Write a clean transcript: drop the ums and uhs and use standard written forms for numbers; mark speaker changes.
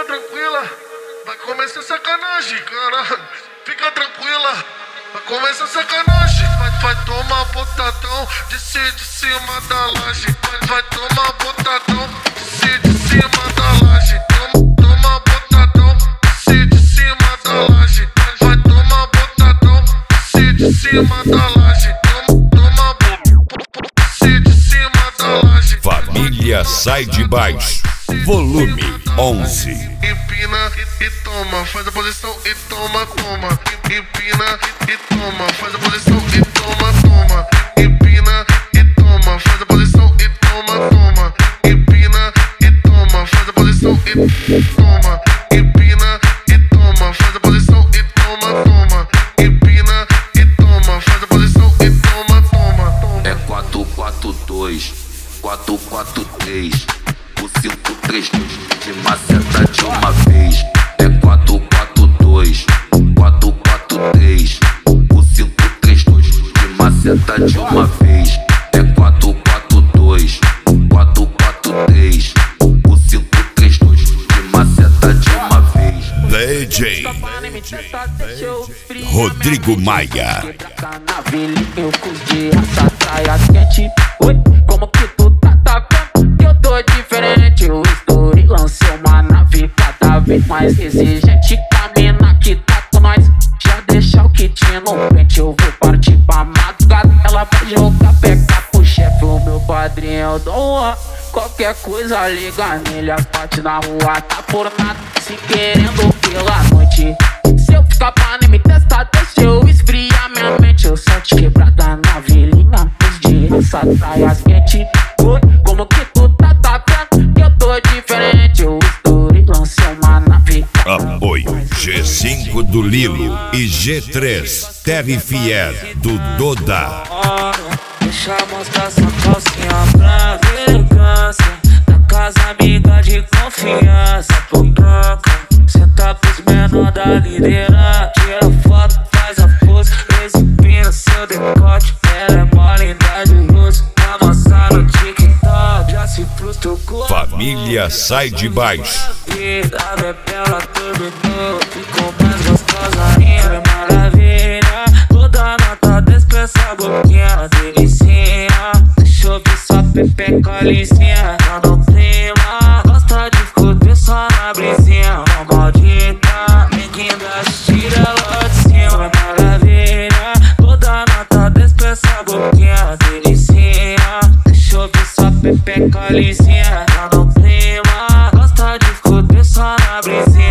Speaker 1: fica tranquila, vai começar sacanagem, caralho. Fica tranquila, vai começar sacanagem. Vai tomar botadão de cima da laje. Vai tomar botadão de cima da laje. Toma botadão de cima da laje. Vai tomar botadão de cima da laje. Toma de cima da laje.
Speaker 2: Família Sai de Baixo, volume 11.
Speaker 1: Empina e toma, faz a posição e toma. Empina e toma, faz a posição e toma. Empina e toma, faz a posição e toma. Empina e toma, faz a posição e toma. Empina e toma, faz a posição e toma. Empina e toma, faz a posição e toma.
Speaker 3: É 4-4-2, 4-4-3, o 5-3-2, de maceta de uma vez. É 4-4-2, 4-4-3, o 5-3-2, de maceta de uma vez. É 4-4-2, 4-4-3, o 5-3-2, de maceta de uma vez.
Speaker 2: DJ Rodrigo Maia.
Speaker 4: Eu curti essa praia quente. Oi, como que tu tá vendo? Que eu tô diferente. Eu estourei, lancei uma nave cada vez mais exigente. Camina que tá com nós, já deixa o kit no pente. Eu vou partir pra madrugada, ela vai jogar peca pro chefe. O meu padrinho Dom Juan, qualquer coisa liga nele. As partes na rua tá por nada, se querendo pela noite. Se eu ficar pra nem me testar, deixa eu esfriar minha mente. Eu só te quebrada na vilinha, os dias praias quente. Oi, como que tu tá vendo? Que eu tô diferente. Eu estourei, lancei uma nave.
Speaker 2: Apoio G5 do Lilo e G3 Terry Fier do Doda.
Speaker 5: Deixa mostrar essa calcinha pra elegância. Na casa amiga de confiança, fofoca. Senta pros menor da liderança. Tira foto, faz a pose, exibindo seu decote. Ela é mole de luz, amassa no TikTok. Já se frustrou com a
Speaker 2: Família Sai de Baixo.
Speaker 5: vida, bebela tudo, ficou mais gostosa ainda. É maravilha, toda nota despeça a boquinha, delicinha. Deixa eu ver sua pepeca lisinha, tá no clima. Gosta de escutar só na brisinha, uma maldita. Ninguém dá tira lá de cima, é maravilha. Toda nota despeça a boquinha, delicinha. Deixa eu ver sua pepeca lisinha, tá no clima. Gosta de escutar só na brisinha.